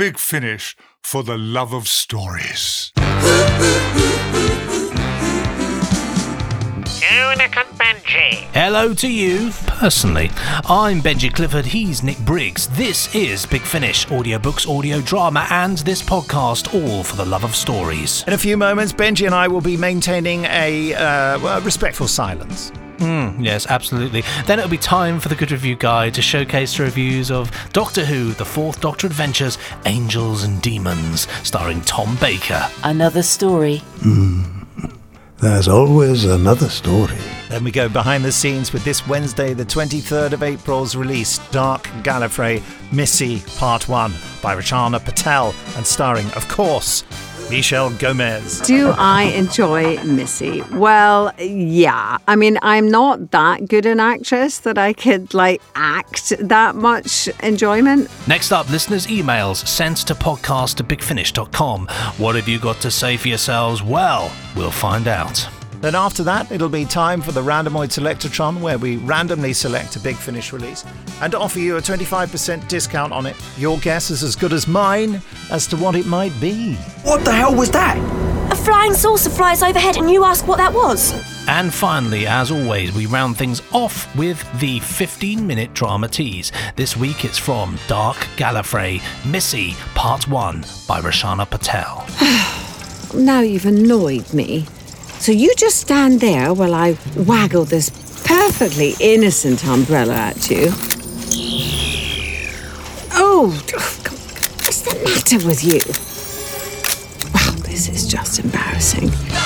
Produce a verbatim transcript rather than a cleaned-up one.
Big Finish for the love of stories. Oh, Nick and Benji. Hello to you, personally. I'm Benji Clifford, he's Nick Briggs. This is Big Finish, audiobooks, audio drama, and this podcast, all for the love of stories. In a few moments, Benji and I will be maintaining a uh, well, respectful silence. Mm, yes, absolutely. Then it'll be time for the Good Review Guide to showcase the reviews of Doctor Who, The Fourth Doctor Adventures, Angels and Demons, starring Tom Baker. Another story. Hmm. There's always another story. Then we go behind the scenes with this Wednesday, the twenty-third of April's release, Dark Gallifrey, Missy, Part one, by Rachana Patel, and starring, of course, Michelle Gomez. Do I enjoy Missy? Well, yeah. I mean, I'm not that good an actress that I could, like, act that much enjoyment. Next up, listeners' emails sent to podcast at big finish dot com. What have you got to say for yourselves? Well, we'll find out. Then after that, it'll be time for the Randomoid Selectatron, where we randomly select a Big Finish release and offer you a twenty-five percent discount on it. Your guess is as good as mine as to what it might be. What the hell was that? A flying saucer flies overhead and you ask what that was. And finally, as always, we round things off with the fifteen-minute drama tease. This week it's from Dark Gallifrey, Missy, Part one, by Rachana Patel. Now you've annoyed me. So you just stand there while I waggle this perfectly innocent umbrella at you. Oh, what's the matter with you? Well, this is just embarrassing.